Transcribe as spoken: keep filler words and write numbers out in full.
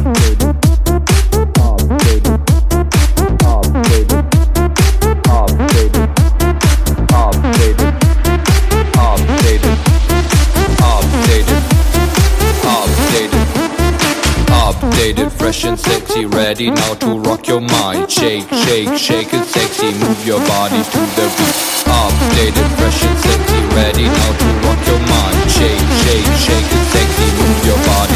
Fresh and sexy, ready now to rock your mind. Shake, shake, shake it sexy, move your body to the beat. Updated, fresh and sexy, ready now to rock your mind. Shake, shake, shake it sexy, move your body